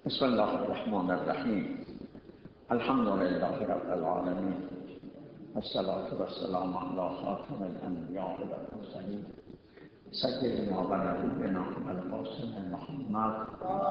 بسم الله الرحمن الرحیم. الحمد لله رب العالمین، الصلاة والسلام علی خاتم الانبیاء والمرسلین سیدنا و نبینا القاسم محمد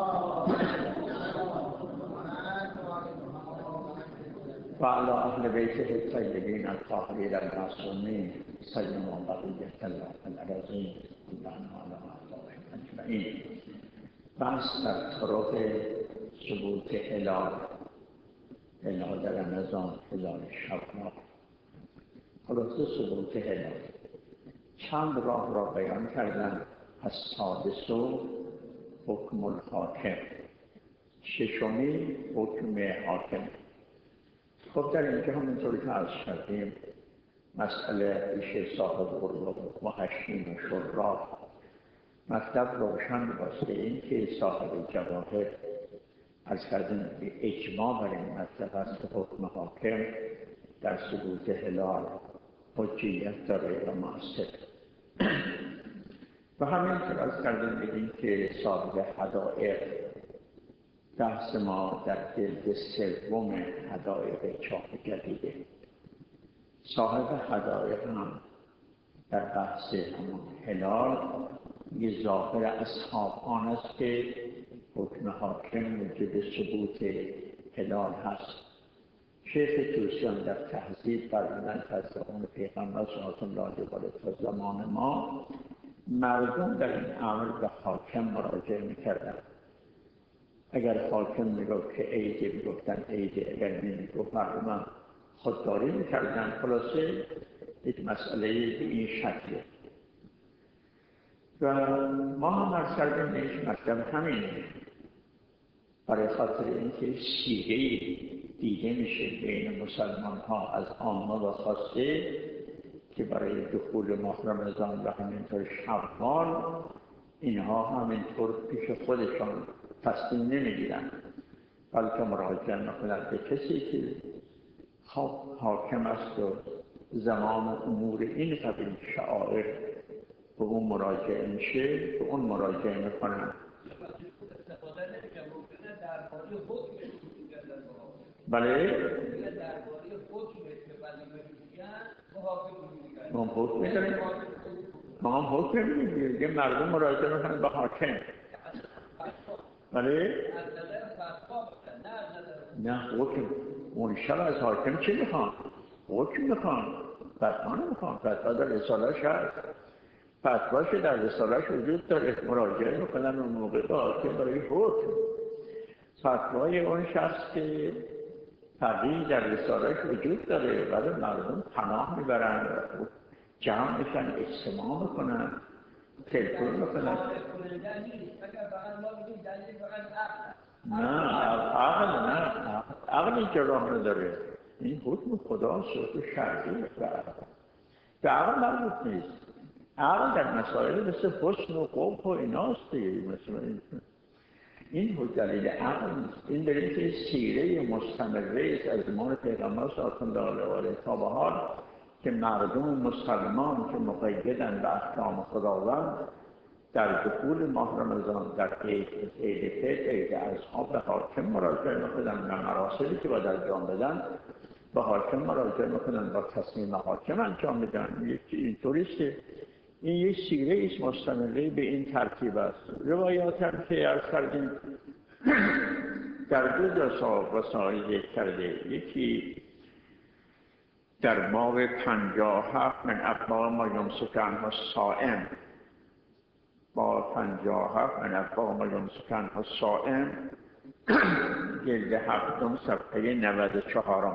و علی اهل بیته الطیبین الطاهرین المعصومین سیما بقیة الله العظیم اللهم علی اعدائهم اجمعین. بحث در طرق ثبوت هلال در رمضان، هلال شوال. خلاصه ثبوت هلال چند راه را بیان کردن. السادس حکم الحاکم، ششمی حکم حاکم. خب در اینجا همونطوری که عرض کردیم مسئله ایشه صاحب قرب و هشتین و شراب مطلب روشن باسته. این که صاحب جواهر از کردن به اجماع بر این مطلب است که حکم حاکم در ثبوت هلال حجیت داره و مؤثر. و همینطور از کردن بگیم که صاحب حدائق، بحث ما در جلد سوم حدائق چاپ جدیده، صاحب حدائق هم در بحث همون هلال یه ظاهر اصحاب آن است که حکم حاکم موجب ثبوت هلال هست. شیخ توسیان در تهذیب فرمودند که از زمان پیغمبر صلی الله علیه و آله تا زمان ما مردم در این امر به حاکم مراجعه می‌کردند. اگر حاکم میگفت که عیده میگفتن عیده، اگر نمیگفت مردم خودداری می‌کردند. خلاصه یک مسئله به این شکله و ما هم از کردیم یک مطلب همینه. برای خاطر اینکه شیعه دیده میشه بین مسلمان ها از عامه و خاصه که برای دخول ماه رمضان و همینطور شوال اینها همینطور پیش خودشان تصمیم نمیگیرن، بلکه مراجعه میکنند به کسی که حاکم است و زمان امور این قبیل شعائر به اون مراجعه میشه، به اون مراجعه میکنن. بله؟ ما هم حکم میداریم، ما هم حکم میداریم، یه مردم مراجعه میکنن به حاکم. بله؟ نه حکم، منشب از حاکم چی میخوان؟ حکم میخوان، فتوا نمیخوان. فتوا در رساله‌اش هست، فتواش در رساله‌اش وجود داره، مراجعه میکنن اون موقع به حاکم برای حکم. فتوای اون شخص که تغییر در رساله‌اش وجود داره، ولی مردم پناه میبرن، جمع میشن، اجتماع میکنن، تلفن میکنن. نه عقل اینجا راه نداره. این حکم خداست، حکم شرعی به عقل مربوط نیست. عقل در مسائل مثل حسن و قبح و ایناست دیگه. مثلا این دلیل عقل نیست. این دلیل که سیره مستمره است از زمان پیغمبر صلی الله علیه و آله تا به حال که مردم مسلمان که مقیدن به احکام خداوند در دخول ماه رمضان، در عید فطر، عید اضحی به حاکم مراجعه میکنن و مراسمی که باید انجام بدن به حاکم مراجعه میکنن، با تصمیم حاکم انجام میدن. اینطوری است که این یک سیره است مستمره به این ترتیب است. روایات هم که عرض کردیم در دو جا وسائل کرده. یکی در باب 57 من ابواب ما یمسک عنه الصائم، باب 57 من ابواب ما یمسک عنه الصائم، جلد 7 صفحه 94.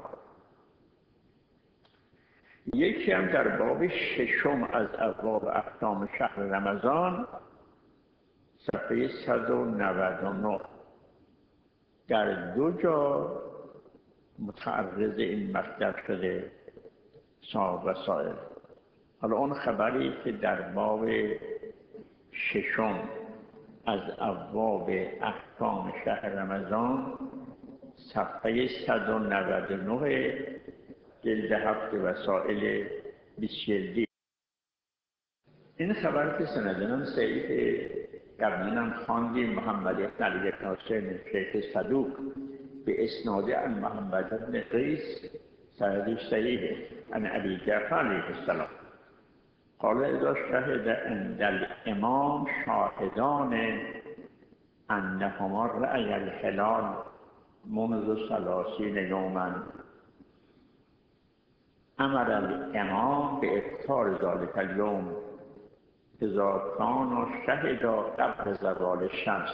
یکی هم در باب 6 از ابواب احکام شهر رمضان صفحه 199. در دو جا متعرض این مطلب شده صاحب وسائل. حالا اون خبری که در باب 6 از ابواب احکام شهر رمضان صفحه 199 جلد 7 وسائل 20 جلدی. این خبر که سندن صحیحه قبلا هم خواندیم محمد بن علی بن حسین شیخ صدوق به اسناد عن محمد بن قیس سندش صحیح عن ابی جعفر علیه السلام قال اذا شهد عند الامام شاهدان انهما رأی الهلال منذ 30 یوما امر الامام بافطار ذلك اليوم اذا كان شهد قبل زوال الشمس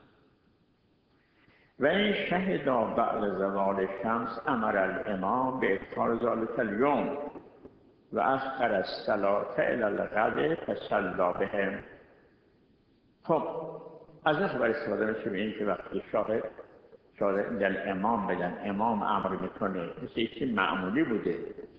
و این شهد بعد زوال الشمس امر الامام بافطار ذلك اليوم و اخر الصلاة الى الغد فصلی بهم. خب از این خبر استفاده میشه به این که وقتی شاهد در امام بدن، امام امر میکنه مثل ایچی معمولی بوده.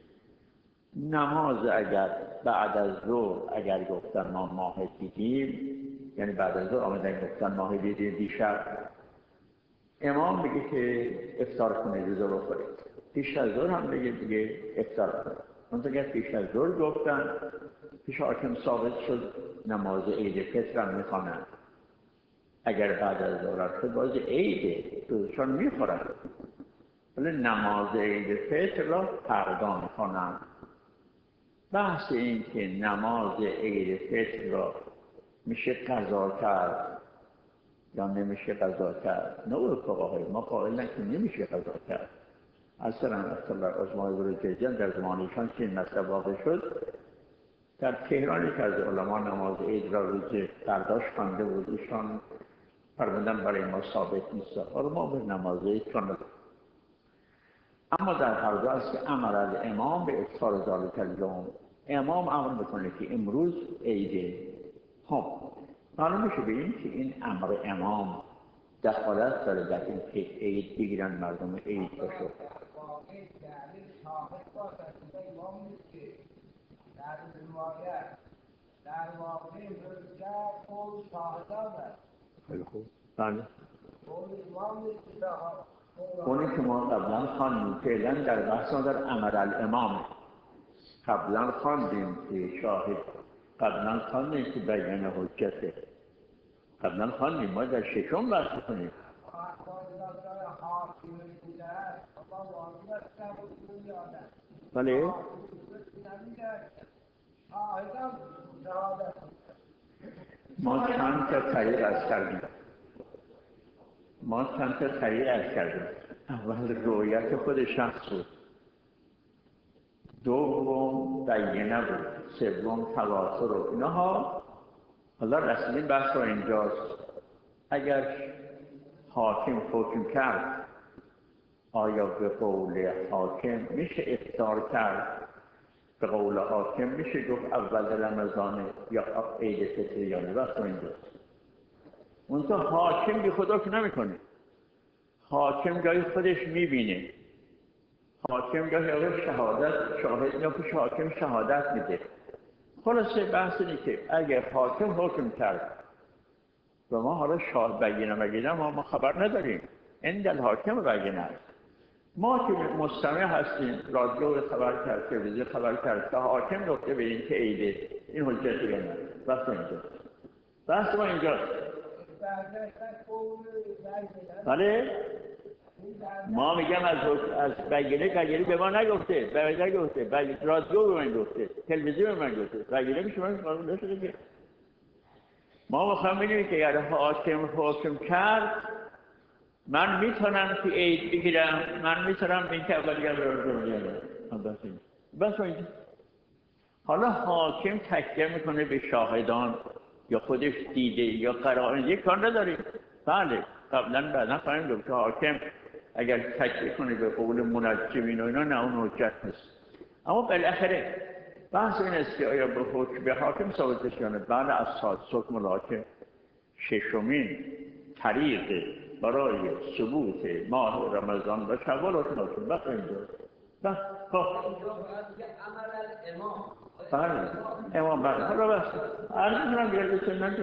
نماز اگر بعد از ظهر اگر گفتن ما ماه دیدیم، یعنی بعد از ظهر آمدن گفتن ماه دیدیم دیشب، امام میگه که افطار کنید روزه بخورید. پیش از ظهر هم بگه دیگه افطار کنید. منطقه اگر پیش از ظهر گفتن پیش حاکم ثابت شد نماز عید فطر هم میخوانند. اگر بعد از ظهر شد باز عیده روزشان میخورند، ولی نماز عید فطر را فردا میخوانند. بحث این که نماز عید فطر را میشه قضا کرد یا نمیشه قضا کرد، نوع فقهای ما قائلن که نمیشه قضا کرد. اصلا عثمان بروجرد در زمانشان که این مسئله واقع شد، در تهران یک از علما نماز عید را روز فرداش خوانده بود، ایشان فرمودن برای ما ثابت نیست، حالا ما به نماز عید خوانده. اما در هر دو است که امر الامام به افطار ذلک اليوم، امام امر میکنه که امروز عیده. خب معلوم میشه به این که این امر امام دخالت داره در این که عید بگیرن مردم عید باشه. در واقع روزگار قول شاهدان است. خیلی خوب. بله. قول امام نیست. اونی که ما قبلا خواندیم فعلا در بحث در امر الامام قبلا خواندیم که شاهد، قبلا خواندیم که بیان حجته، قبلا خواندیم. ما در ششم بحث کنیم. بله. ما چند تا طریق از کردیم. اول رویت خود شخص بود، دوم بینه بود، سوم تواتر و اینها. حالا رسمی بحث رو اینجاست. اگر حاکم حکم کرد، آیا به قول حاکم میشه افطار کرد؟ به قول حاکم میشه گفت اول رمضان یا عید فطر یا نه؟ بحث رو اینجاست. اونجا حاکم بی خدا که نمیکنه. حاکم گاهی خودش میبینه، حاکم گاهی شاهد یا پیش حاکم شهادت میده. خلاصه بحث اینه که اگر حاکم حکم کرد و ما حالا شاه بگینه ما خبر نداریم، این در حاکم بگینه است. ما که مستمع هستیم، رادیو خبر کرد، تلویزیون خبر کرد که حاکم گفته به این که عیده، این حجت یا نه؟ بحث ما اینجاست. بله؟ ما میگم از بگیره به ما نگفته، رادیو به من گفته، تلویزیون به من گفته، بگیره میشه من معلوم نشده که ما میخوام ببینیم که اگر حاکم حکم کرد من میتونم که عید بگیرم، من میتونم این که اول دیگر رو بگیرم. بس اینجا حالا حاکم تکیه میکنه به شاهدان یا خودش دیده یا قرائن، یک کار نداریم. بله قبلا بعدا فهمیدم که حاکم اگر تکیه کنه به قول منجمین و اینا، نه اون حجت نیست. اما بالاخره بحث این است که آیا به حاکم ثابت بشه یا نه. بله از حکم الحاکم ششمین طریق برای ثبوت ماه رمضان و شوال حکم الحاکم. بس اینجا بس بله امام بله. حالا بس عرض بیاد بسنن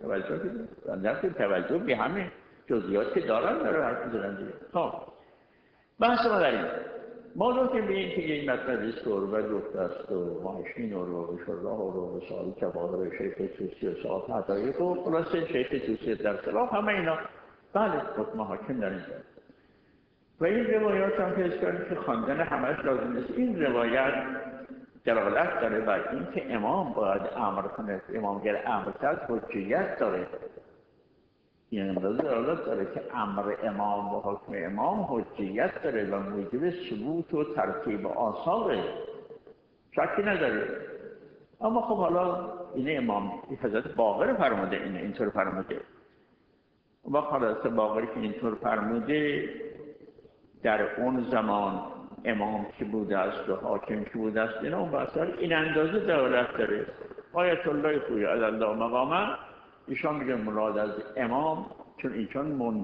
توجه به همه جزئیات که دارن داره حرف بزنن دیگه. خب بحث ما در این ما که به این که این مطلبی سربه و جفت است و ماشین و روش الله و روش آلی کباهر شیخ توسی و صاحب حدایق و خلاصه شیخ توسی در خلاف همه اینا بله حکم حاکم در اینجا و این روایات هم پیش کردیم که خواندن همش لازم نیست. این روایت دلالت داره بر این که امام باید امر کنه، امامگر امر کرد حجیت داره. این دلالت داره که امر امام و حکم امام حجیت داره و موجب ثبوت و ترتیب آثاره، شکی نداره. اما خب حالا این امام حضرت باقر فرموده، اینطور فرموده و حضرت باقری که اینطور فرموده در اون زمان امام که بوده است و حاکم که بوده است اینا اون بحثار این اندازه دلالت داره. آیت الله خویی علی الله مقامه ایشان میگه مراد از امام چون ایشان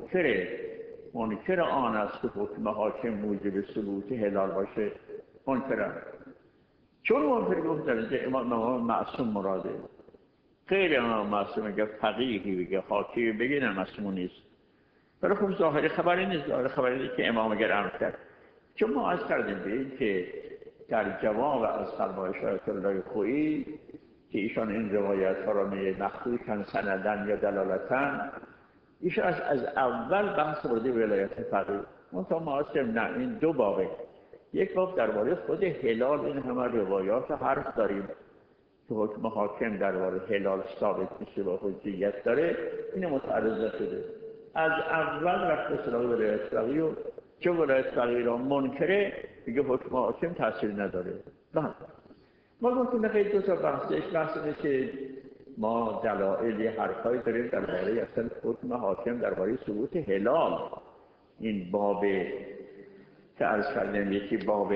منکر آن است که حکم حاکم موجب ثبوت هلال باشه، منکر چون منکر گفت در اینجا امام معصوم مراده، غیر امام معصوم اگر فقیهی بگه حاکمی بگه نه معصوم نیست. ولی خب ظاهری خبری نیست، ظاهری خبری نیست که امام اگر امر کرد. چون ما از کردیم به این که در جواب از فرمایش آیت الله خویی که ایشان این روایت ها را مخصوصاً سندن یا دلالتن، ایشان از اول بحث برده ولایت فقیه. منتها ما از نه این دو بابه، یک باب درباره خود هلال این همه روایات حرف داریم که حکم حاکم درباره هلال ثابت میشه و حجیت داره، این متعرض شده. از اول رفت سراغ ولایت فقیه و چون ولایت فقیه را منکره میگه حکم حاکم تاثیر نداره. نه ما گفتیم خیلی دو تا بحث اینه که ما دلایل حرفایی داریم درباره اصلا حکم حاکم درباره ثبوت هلال. این باب که عرض کردیم یکی باب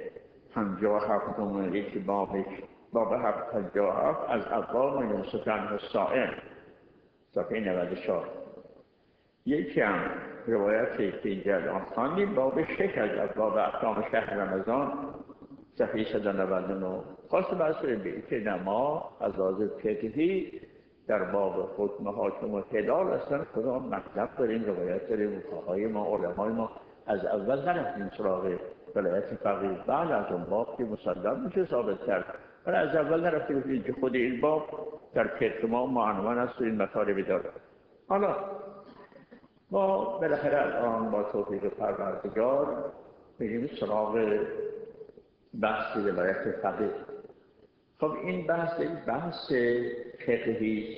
57 یکی باب 757 از ابواب یوسف الصائم صفحه 94. یکی هم روایتی که اینجا الان خواندیم باب 6 از ابواب احکام شهر رمضان صفحه 199. خاص بحث به که ما از لحاظ فقهی در باب حکم حاکم و هلال اصلا کدام مطلب داریم، روایت داریم، فقهای ما علمای ما از اول نرفتیم سراغ ولایت فقیه، بعد از اون باب که مسلم میشه ثابت کرد، ولی از اول نرفتیم که خود این باب در فقه ما معنون است و این مطالبی داره. حالا ما بالاخره الان با توفیق پروردگار میریم سراغ بحث ولایت فقیه. خب این بحث فقهی،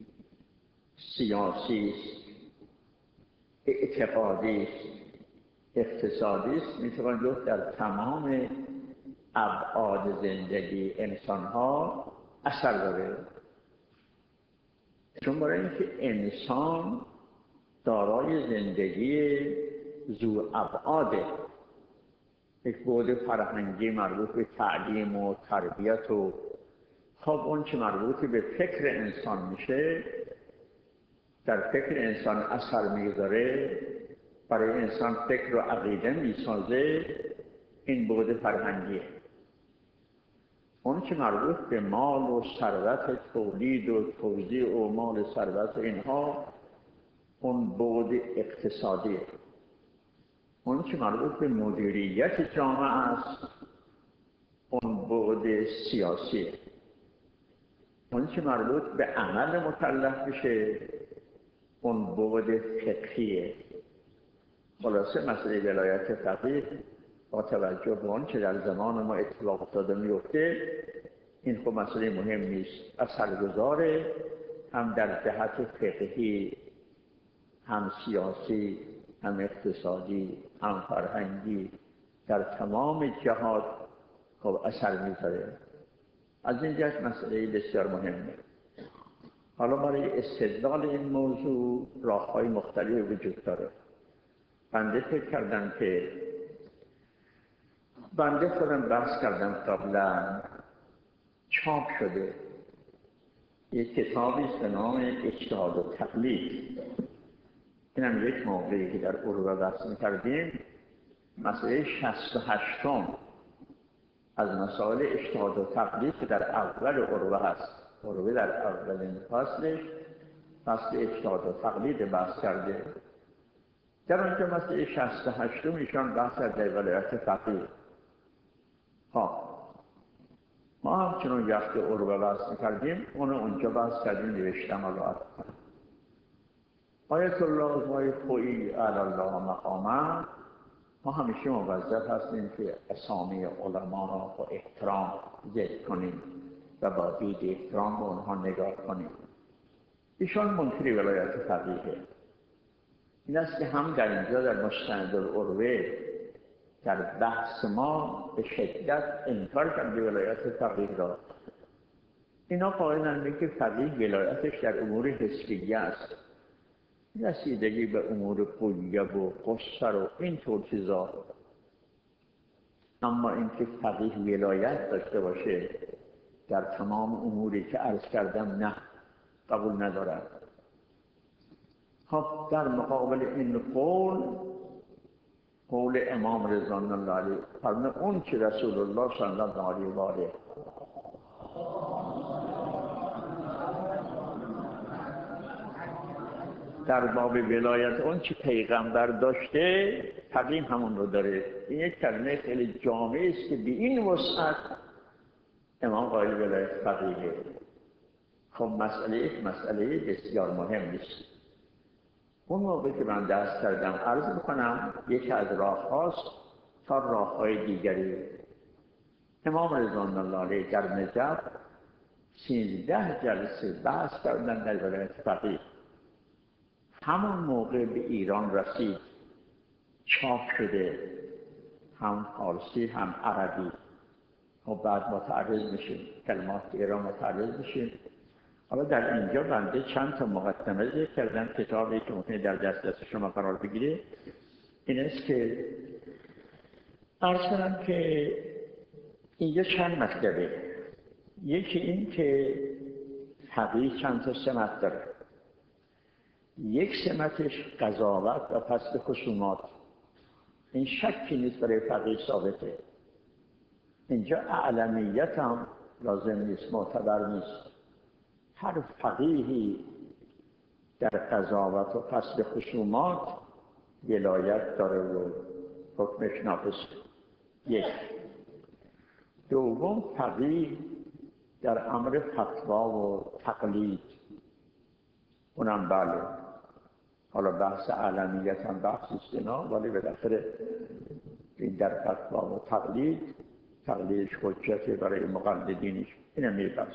سیاسی، اعتقادی، اقتصادی است، میتوان گفت در تمام ابعاد زندگی انسان‌ها اثر داره. چون برای اینکه انسان دارای زندگی ذو ابعاده، یک بعد فرهنگی مربوط به تعلیم و تربیت و خب اون چه مربوط به فکر انسان میشه، در فکر انسان اثر میذاره، برای انسان فکر و عقیده میسازه، این بعد فرهنگیه. اون چه مربوط به مال و ثروت، تولید و توزیع و مال ثروت اینها، اون بعد اقتصادیه. اون چه مربوط به مدیریت جامعه است، اون بعد سیاسیه. اون چه مربوط به عمل مکلف بشه، اون بعد فقهیه. خلاصه مسئله ولایت فقیه با توجه به اون چه در زمان ما اتفاق افتاده میفته، این خب مسئله مهم نیست، اثرگذاره، هم در جهت فقهی، هم سیاسی، هم اقتصادی، هم فرهنگی، در تمام جهات خب اثر میذاره. از این جهت مسئله بسیار مهمه. حالا برای استدلال این موضوع راه‌های مختلفی وجود داره. بنده فکر کردم که خودم بحث کردم قبلا، چاپ شده یک کتابی است به نام اجتهاد و تقلید. اینم یک موضوعی که در اروپا بحث می‌کردیم، مسئله 68م از مسائل اجتهاد و تقلید که در اول اروپا هست. اروپا در اولین فصل اجتهاد و تقلید بحث کرده. در آنجا مسئله 68م ایشان بحث در ولایت فقیه. خب ما همچنان وقتی عروه بحث میکردیم اونو اونجا بحث کردیم نوشتم الله کنم. آیت الله عظمای خویی علی الله مقامه، ما همیشه موظف هستیم که اسامی علما را با احترام ذکر کنیم و با دید احترام به اونها نگاه کنیم. ایشان منکر ولایت فقیه. این است که هم در اینجا در مستندالعروه در بحث ما به شدت انکار کرده ولایت فقیه را. اینا قائلند که فقیه ولایتش در امور حسیه است، رسیدگی به امور قلیه و قصر و این طور چیزا. اما اینکه فقیه ولایت داشته باشه در تمام اموری که عرض کردم، نه، قبول ندارد. خب در مقابل این قول امام رضوان الله علیه فرمود اون که رسول الله صلی الله علیه و آله در باب ولایت اون چی پیغمبر داشته، فقیه همون رو داره. این یک کلمه خیلی جامعی است که به این وسعت امام قائل ولایت فقیه. خب مسئله بسیار مهم نیست. اون موقع که من دست کردم عرض میکنم یکی از راه هاست تا راه های دیگری. امام رضوان الله علیه در نجف 13 جلسه بحث کردن در ولایت فقیه. همون موقع به ایران رسید، چاپ شده، هم فارسی هم عربی. و بعد متعرض میشیم، کلمات ایران متعرض میشیم. حالا در اینجا بنده چند تا مقدمه ذکر کردم، کتابی که ممکنه در دست شما قرار بگیره. این است که عرض کنم که اینجا چند مطلبه. یکی این که فقیه چند تا سمت داره. یک سمتش قضاوت و فصل خصومات. این شکی نیست برای فقیه ثابته. اینجا اعلمیت هم لازم نیست، معتبر نیست. هر فقیهی در قضاوت و فصل خصومات ولایت داره و حکمش نافذ. یک. دوم، فقیه در امر فتوا و تقلید، اونم بله. حالا بحث علمیت هم بحث استنا، ولی بالاخره این در فتوا و تقلیدش حجت برای مقلدینش، اینم میبحث.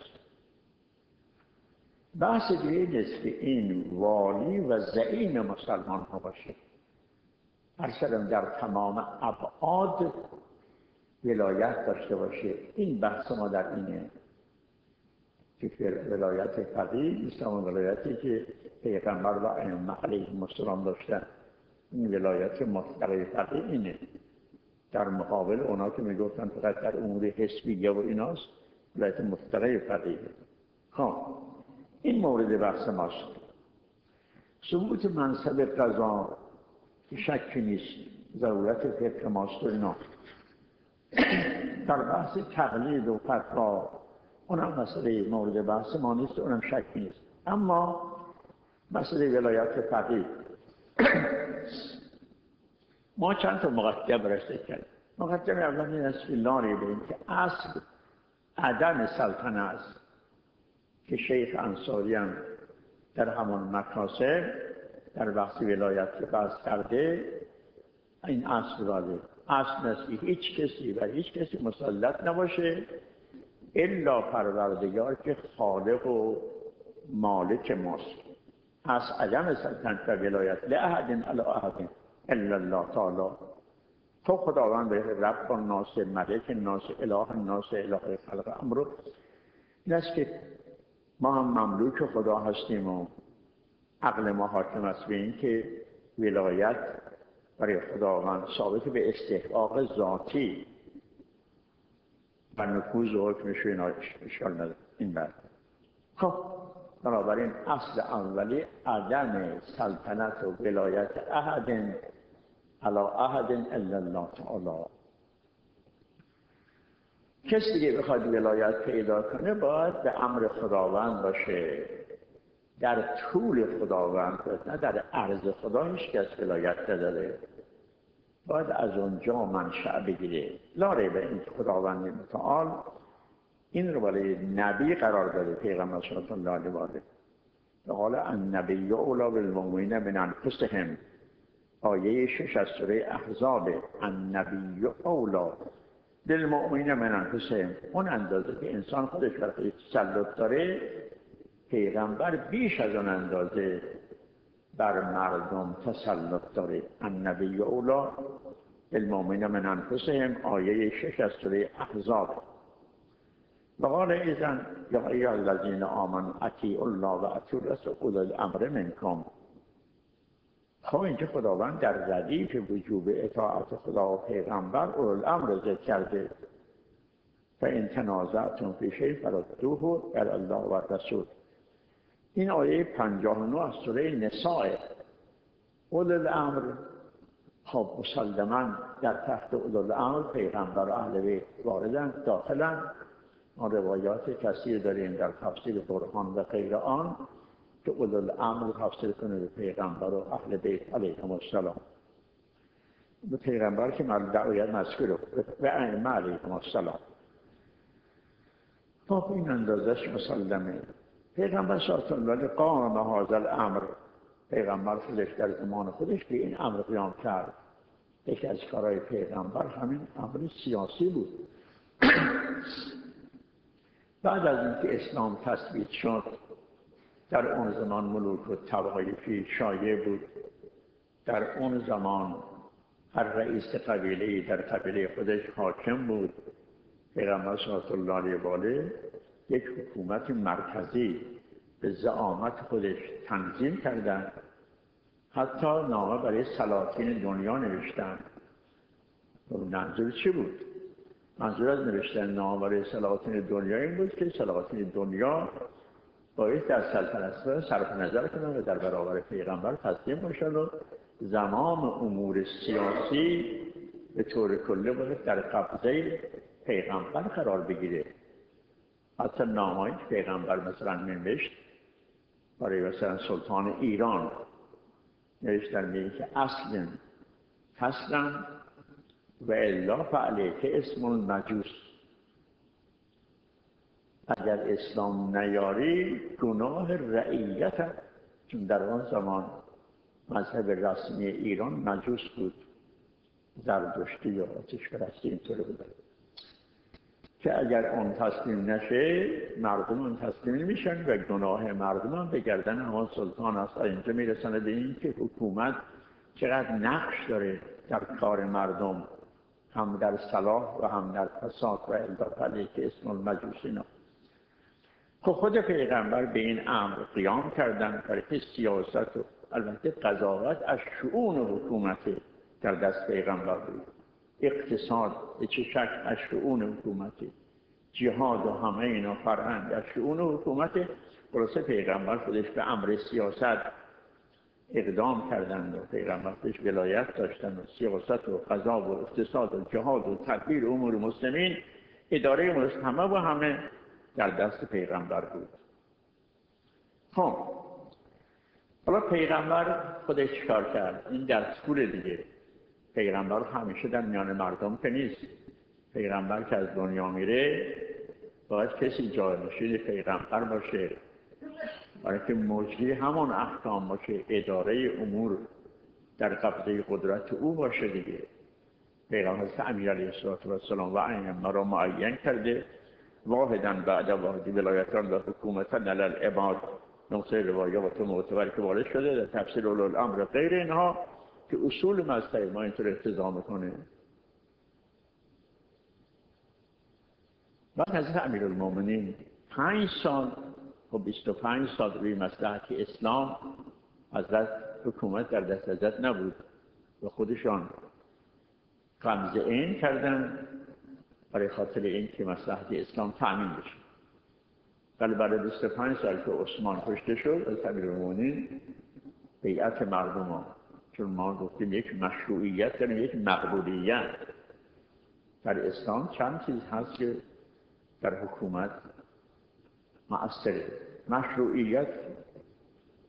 بحث دیگه نیست که این والی و زعیم مسلمان ها باشه. اصلا در تمام ابعاد ولایت داشته باشه. این بحث ما در اینه که ولایت فقیه مثل اون ولایتی که پیغمبر و ائمه علیهم السلام داشتن. این ولایت مطلقه فقیه اینه، در مقابل اونا که میگفتن فقط در امور حسبیه و ایناست، ولایت مطلقه فقیه. خب این مورد بحث ماست. ثبوت منصب قضا که شکی نیست، ضرورت فقه ماست و اینا. در بحث تقلید و فتوا اونم مسئله مورد بحث ما نیست، اونم شکی نیست. اما مسئله ولایت فقیه ما چند تا مقدمه برشته کردیم. مقدمه اول این است که لا ریب که اصل عدم سلطنه است که شیخ انصاری هم در همان مکاسب در بحث ولایت که بحث کرده. این اصل واضحه. اصل است که هیچ کسی و هیچ کسی مسلط نباشه الا پروردگار که خالق و مالک ماست. از عدم سلطنت و ولایت لأحد علی احد الا الله تعالی. تو خداوند به رب الناس، ملک الناس، اله الناس، اله خلق امر. این است که ما هم مملوک خدا هستیم و عقل ما حاکم است به این که ولایت برای خداوند ثابت به استحقاق ذاتی و نفوذ و حکمش اشکال نداره. این بعد خب بنابراین اصل اولی عدم سلطنت و ولایت احد علی احد الا الله تعالی. کسی دیگه بخواد ولایت پیدا کنه باید به امر خداوند باشه، در طول خداوند باشه، نه در عرض خدا هیچ کس ولایت نداره. باید از اونجا منشأ بگیره. لا ریب این خداوند متعال این رو برای نبی قرار داده، پیغمبر صلی الله علیه و آله. قال النبی اولی بالمؤمنین من انفسهم، آیه 6 از سوره احزاب. النبی اولی بالمؤمنین من انفسهم، اون اندازه که انسان خودش بر خودش تسلط داره، پیغمبر بیش از اون اندازه بر مردم تسلط داره. النبی اولی بالمؤمنین من انفسهم، آیه 6 از سوره احزاب. وقال ایضا یا ایها الذین آمنوا اطیعوا الله و اطیعوا الرسول اولی الامر منکم. خب اینجا خداوند در ردیف وجوب اطاعت خدا و پیغمبر اولی الامر ذکر کرده. فان تنازعتم فی شیء فردوه الی الله و الرسول. این آیه 59 از سوره نساء. اولی الامر خب مسلماً در تحت اولی الامر پیغمبر و اهل بیت واردند، داخلند. ما روایات کثیر داریم در تفسیر برهان و غیر آن که اولی الامر تفسیر کنه به پیغمبر و اهل بیت علیهم السلام. به پیغمبر که دعویت مذکوره و ائمه علیهم السلام. خب این اندازش مسلمه. پیغمبر صلی الله علیه و قام هذا الامر، پیغمبر خودش در زمان خودش به این امر قیام کرد. یکی از کارهای پیغمبر همین امر سیاسی بود. بعد از اینکه اسلام تثبیت شد، در اون زمان ملوک و طوایفی شایع بود. در اون زمان هر رئیس قبیله‌ای در قبیله خودش حاکم بود. پیغمبر صلی الله علیه و آله یک حکومت مرکزی به زعامت خودش تنظیم کردند. حتی نامه برای سلاطین دنیا نوشتند. منظور چی بود؟ منظور از نوشتن نامه برای سلاطین دنیا این بود که سلاطین دنیا باید در سلطنت صرف نظر کنند و در برابر پیغمبر تسلیم باشند و زمام امور سیاسی به طور کلی باید در قبضه پیغمبر قرار بگیره. حتی نامه‌ای که پیغمبر مثلا نوشت برای مثلا سلطان ایران نوشتن میگه که اصلا تسلم و الا فعلیک اسم المجوس، اگر اسلام نیاری گناه رعیت. چون در آن زمان مذهب رسمی ایران مجوس بود، زردشتی یا آتش پرستی اینطور بود که اگر اون تسلیم نشه مردم اون تسلیم میشن و گناه مردم هم به گردن همان سلطان است. اینجا میرسنه به این که حکومت چقدر نقش داره در کار مردم، هم در صلاح و هم در فساد و اضافه که اسم المجوس اینا. خود پیغمبر به این امر قیام کردن برای که سیاست و البته قضاوت از شؤون حکومت در دست پیغمبر بود. اقتصاد چه شک از شؤون حکومت، جهاد و همه اینا فرهنگ از شؤون حکومت. خلاصه پیغمبر خودش به امر سیاست اقدام کردند و پیغمبر خودش ولایت داشتن و سیاست و قضا و اقتصاد و جهاد و تدبیر امور مسلمین، اداره امور همه در دست پیغمبر بود. خب حالا پیغمبر خودش چیکار کرد؟ این در طول دیگه پیغمبر همیشه در میان مردم که نیست. پیغمبر که از دنیا میره باید کسی جانشین پیغمبر باشه، برای که مجری همان احکام باشه، اداره امور در قبضه قدرت او باشه دیگه. پیغمبر امیر علیه السلام و ائمه را معین کرده، واحداً بعد واحد ولایتان و حکومتاً علی العباد. نقطه روایات معتبر که وارد شده در تفسیر اولو الامر غیر اینها که اصول مذهب ما اینطور اقتضا میکنه. بعد حضرت امیرالمومنین 5 سال و 25 سال روی مصلحت اسلام حضرت حکومت در دست حضرت نبود و خودشان غمزه این کردن برای خاطر این که مصلحت اسلام تأمین بشه. ولی بعد 25 سال که عثمان کشته شد از امیرالمومنین بیعت مردم ها، چون ما گفتیم یک مشروعیت داریم یک مقبولیت در اسلام. چند چیز هست که در حکومت مؤثره. مشروعیت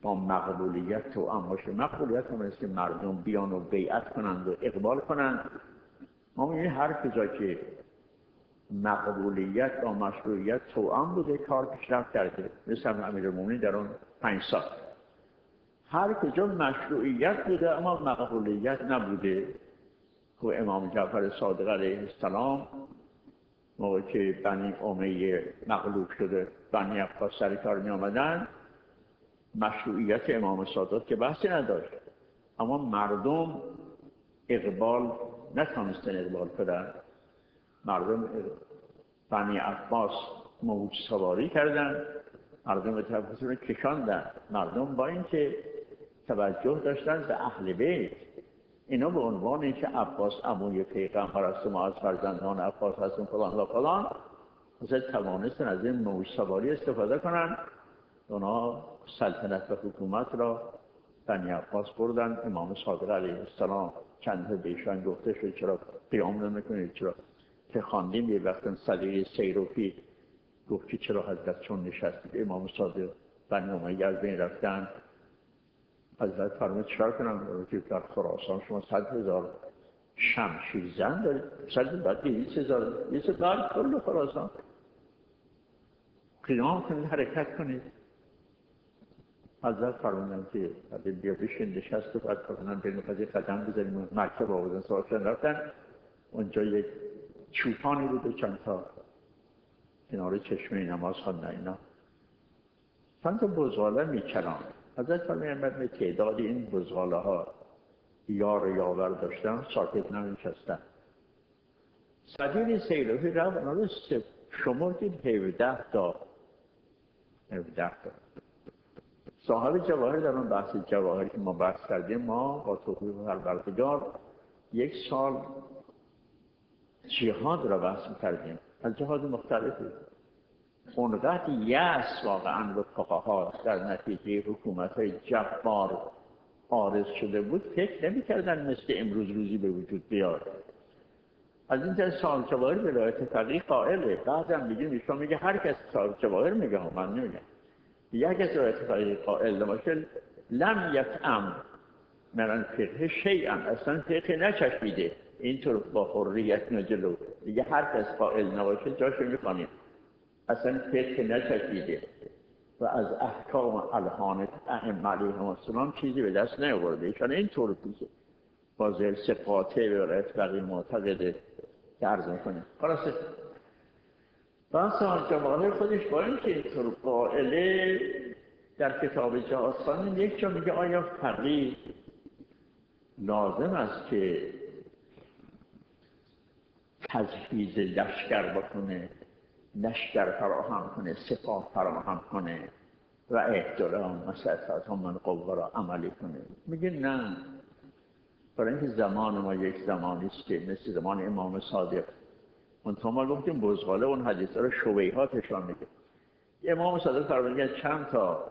با مقبولیت توأم باشه. مقبولیت هم است که مردم بیان و بیعت کنند و اقبال کنند. ما می‌بینیم هر کجا که مقبولیت با مشروعیت توأم بوده کار پیشرفت کرده، مثل امیرالمومنین در اون 5 سال. هر کجا مشروعیت بوده اما مقبولیت نبوده، خب امام جعفر صادق علیه السلام موقعی که بنی امیه مغلوب شده، بنی عباس سر کار می آمدن، مشروعیت امام صادق که بحثی نداشت، اما مردم اقبال نتونستن اقبال کنن. مردم بنی عباس موج سواری کردن، مردم به طرفشون رو کشاندن. مردم با اینکه توجه داشتن به اهل بیت، اینا به عنوان اینکه عباس عموی پیغمبر است و ما از فرزندان عباس هستیم فلان و فلان، مثلا توانستن از این موج سواری استفاده کنن. اونا سلطنت و حکومت را بنی عباس بردن. امام صادق علیه السلام چند به ایشان گفته شد چرا قیام نمیکنید، چرا که خواندیم یه وقت صدیقه سیروفی گفت که چرا حضرت چون نشستید. امام صادق بنی امیه از بین رفتن، حضرت فرمود چرا کنم که در خراسان شما 100,000 شمشیر زن دارید، 200,000 یه در کل خراسان قیام کنید، حرکت کنید. حضرت فرمودن که بیا بشین، نشست و بعد فرمودن بریم قضیه قدم بزنیم. مکتب آوردن سوارشان رفتن، اونجا یک چوپانی بود و چند تا کنار چشمه نماز خواندن. اینا چند تا بزغاله میچران. حضرت فرمودن به تعداد این بزغاله ها یار و یاور داشتن، ساکت نمیشستن. صدیق سیروفی رفت اونا رو شمردید 17 تا. صاحب جواهر در اون بحث جواهر که ما بحث کردیم، ما با توفیق پروردگار 1 سال جهاد را بحث کردیم از جهاد مختلفی. اونقدر یأس واقعا به فقها در نتیجه حکومت‌های جبار عارض شده بود، فکر نمی‌کردن مثل امروز روزی به وجود بیاد. از این جهت صاحب جواهر ولایت فقیه قائله. بعضی میگه ایشون میگه هر کس صاحب جواهر میگه، من نمیگم. یک کس ولایت فقیه قائل نباشه لم یفهم من الفقه شیئا، اصلا فقه نچشیده. اینطور با حریت نجلو دیگه هر کس قائل نباشه جاشو میخوانیم، اصلا فقه نچشیده و از احکام الهان ائمه علیهم السلام چیزی به دست نیاورده. ایشان اینطور پیشه با ذیل سقاطه به ولایت فقیه معتقده که عرض میکنه. خلاصه بحث آن جواهر خودش با اینکه اینطور قائله، در کتاب جهادخوانی یک جا میگه آیا فقیه لازم است که تجهیز لشکر بکنه، لشکر فراهم کنه، سپاه فراهم کنه و احترام مسلحت من قوه را عملی کنه؟ میگه نه، برای اینکه زمان ما یک زمانی است که مثل زمان امام صادق، منتها ما گفتیم بزغاله اون حدیث را شبیهاتشان میگه. امام صادق فرمودن چند تا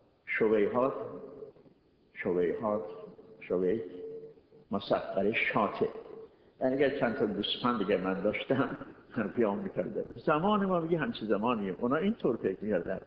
شبیه مسخره شاته، یعنی اگر چند تا گوسفند دیگه من داشتم قیام میکرده. زمان ما میگه همچین زمانیه، اونا اینطور فکر میکردن.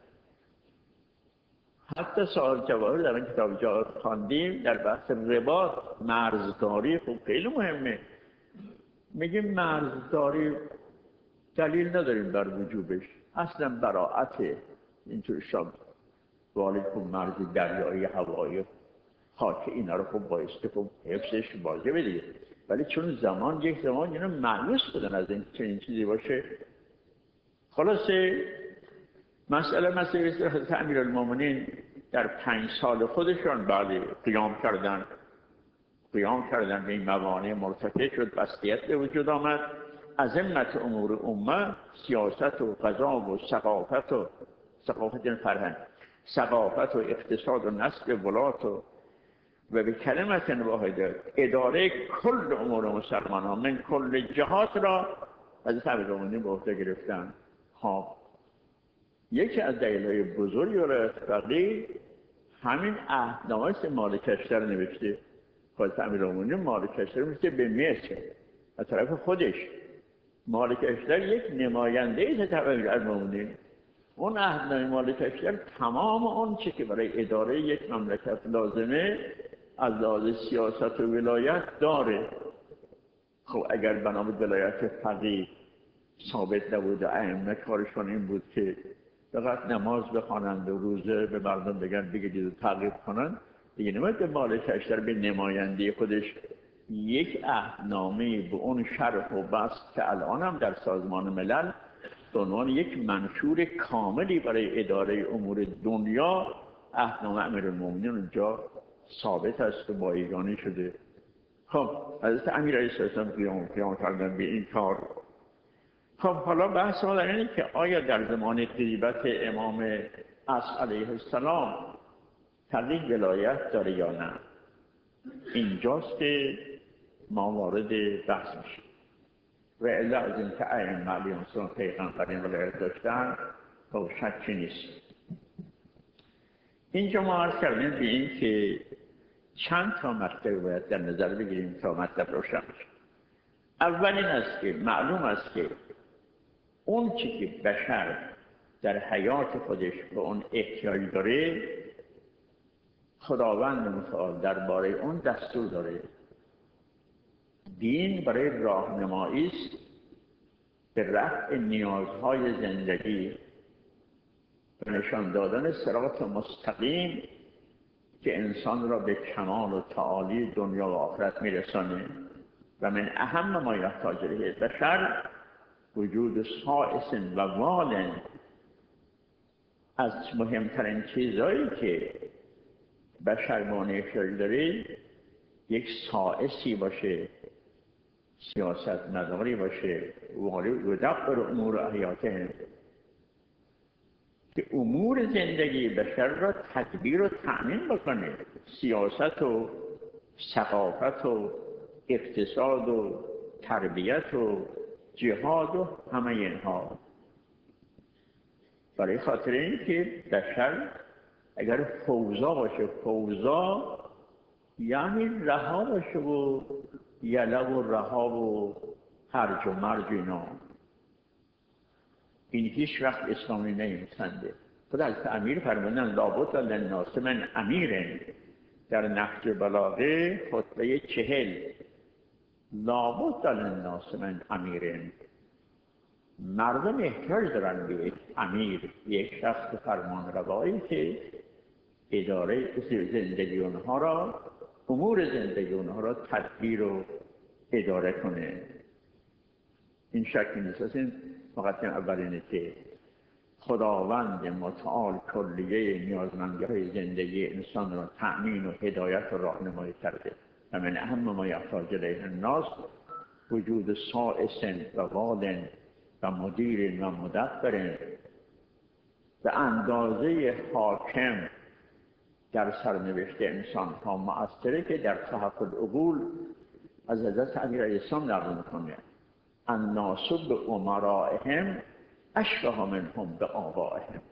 حتی صاحب جواهر در این کتاب جواهر خواندیم در بحث رباط مرزداری خوب خیلی مهمه. میگیم مرزداری دلیل نداریم بر وجوبش، اصلا براعته اینطور شام والد خوب مرزی دریایی هوایی خاک اینا رو خوب بایسته خوب حفظش واجبه دیگه. ولی چون یک زمان اینا معنوس بودن از این چنین چیزی باشه. خلاصه مسئله حضرت امیرالمومنین در 5 سال خودشان بعد قیام کردن به این موانع مرتفع شد، بسطیت به وجود آمد. عظمت امور امه، سیاست و قضا و ثقافت فرهنگ، ثقافت و اقتصاد و نسل ولات و به کلمت واحده اداره کل امور مسلمانان من کل جهات را از امیرالمومنین به عهده گرفتن. خب یکی از دلایل بزرگی ولایت فقیه همین عهدنامه است. مال کشتر نوشته، خود امیرالمومنین مال کشتر میشه به مصر از طرف خودش. مال کشتر یک نماینده ای از امیرالمومنین، اون عهدنامه مال کشور تمام اون چی که برای اداره یک مملکت لازمه از لحاظ سیاست و ولایت داره. خب اگر بنا به ولایت فقیه ثابت نبود و ائمه کارشون این بود که فقط نماز بخوانند و روزه به مردم بگن بگیرید و تعقیب کنند، دیگه نماید به مال کشور به نماینده خودش یک عهدنامه به اون شرح و بسط که الان هم در سازمان ملل به عنوان یک منشور کاملی برای اداره امور دنیا عهدنامه امیرالمومنین اونجا ثابت است و بایگانی شده. خب حضرت امیر علیه السلام قیام کردن به این کار. خب حالا بحث ما در اینه که آیا در زمان غیبت امام عصر علیه السلام تغییر ولایت داره یا نه؟ اینجاست که ما وارد بحث میشیم. و الا از اینکه ائمه علیهم السلام پیغمبرین ولایت داشتن خب شکی نیست. اینجا ما عرض کردیم به این که چند تا مطلب باید در نظر بگیریم تا مطلب روشن بشه. اول این است که معلوم است که اون چی که بشر در حیات خودش به اون احتیاج داره خداوند متعال درباره اون دستور داره. دین برای راهنمایی است به رفع نیازهای زندگی و نشان دادن صراط مستقیم که انسان را به کمال و تعالی دنیا و آخرت میرسانه. و من اهم ما یحتاج الیه بشر وجود سائس و وال. از مهمترین چیزهایی که بشر به اون احتیاج داره یک سائسی باشه، سیاست مداری باشه، والی و دبر امور حیاته، که امور زندگی بشر را تدبیر و تأمین بکنه. سیاست و ثقافت و اقتصاد و تربیت و جهاد و همه اینها. برای خاطر این که بشر اگر فوضا باشه، فوضا یعنی رها باشه و یله و رها و هرج و مرج اینا، این هیچ وقت اسلامی نمی‌پسنده. خود از امیر فرمودن لابد للناس من امیر در نهج بلاغه خطبه 40 لابد للناس من امیر. مردم احتیاج دارن به یک امیر، یک شخص فرمان روایی که اداره زندگی اونها را، امور زندگی اونها را تدبیر و اداره کنه. این شکلی نیست. این فقط اول اینه که خداوند متعال کلیه نیازمندی‌های زندگی انسان را تأمین و هدایت و راهنمایی کرده. و من اهم ما یحتاج الیه الناس وجود سائس و وال و مدیر و مدبر. به اندازه حاکم در سرنوشت انسان ها مؤثره که در صحف العقول از حضرت امیر علیه السلام نقل می‌کنه الناس بامرائهم اشبه منهم بآبائهم.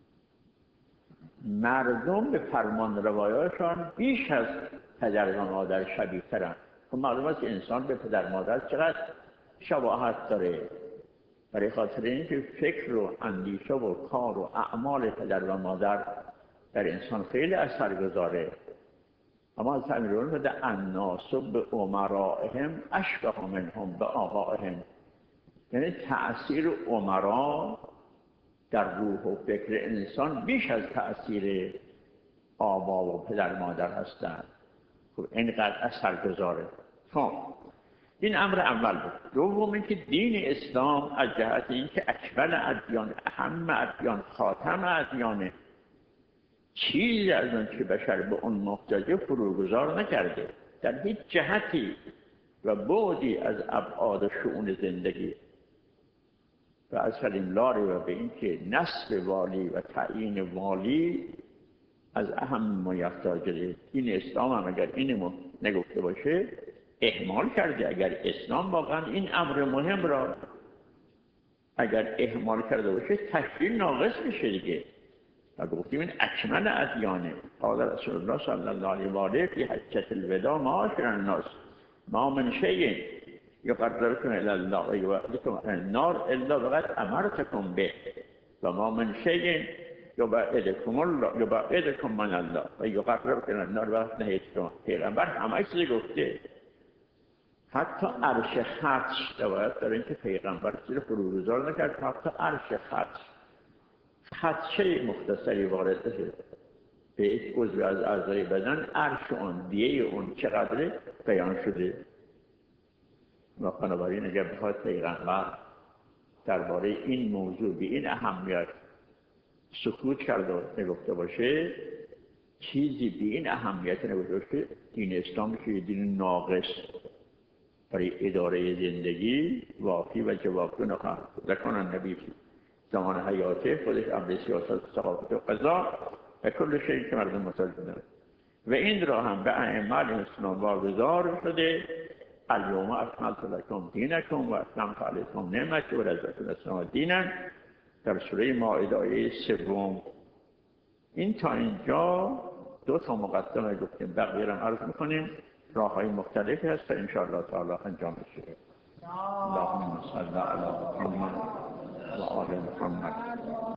مردم به فرمان روایاشان بیش از پدر و مادر شبیه ترند. خب معلوم است انسان به پدر مادر چقدر شباهت داره. برای خاطر اینکه فکر و اندیشه و کار و اعمال پدر و مادر در انسان خیلی اثرگذاره. اما از امیرالمومنین میگه الناس بامرائهم اشبه منهم بآبائهم، یعنی تأثیر امرا در روح و فکر انسان بیش از تأثیر آبا و پدر مادر هستند. خب اینقدر اثرگذاره. خب این امر اول بود. دوم اینکه دین اسلام از جهت اینکه اکمل ادیان، اهم ادیان، خاتم ادیانه، چیزی از اون که بشر به اون محتاجه فروگذار نکرده در هیچ جهتی و بعدی از ابعاد شؤون زندگی. و از سلیملاری و به این که نصب والی و تعیین والی از اهم ما یحتاج الیه. این اسلام هم اگر اینو نگفته باشه اهمال کرده. اگر اسلام واقعا این امر مهم را اگر اهمال کرده باشه تشریع ناقص میشه دیگه. و گفتیم این اکمل ادیانه. قال رسول الله صلی الله علیه و آله فی حجة الوداع معاشر الناس ما من شیء یقربکم الی الله و یبعدکم عن النار الا وقد امرتکم به. و ما من شیء یبعدکم الله یبعدکم من الله و یقربکم النار و نهیتکم. پیغمبر همه چیز گفته، حتی عرش خدش روایت داره که پیغمبر چیز فروگذار نکرد، حتی عرش خدشه مختصری وارد بشه به یک عضو از اعضای بدن، عرش اون دیه اون چقدره بیان شده. و بنابراین اگر بخواد پیغمبر درباره این موضوع به این اهمیت سکوت کرده و نگفته باشه، چیزی به این اهمیت نگفته باشه، دین اسلام که دین ناقص برای اداره زندگی واقعی و جوابگو نخواهد. لکن النبی زمان حیاته خودش امر سیاست، ثقافت و قضا و کل شیء که مردم متوجه دارند و این را هم به ائمه اسلام واگذار شده. الیوم اکملت لکم دینکم و اتممت علیکم نعمتی و رضیت لکم دینا در سوره مائده آیه 3. این تا اینجا 2 مقدمه گفتیم، بقیه را عرض میکنیم. راه‌های مختلفی هست تا ان شاء الله تعالی انجام بشه. اللهم صل علی محمد و آل محمد.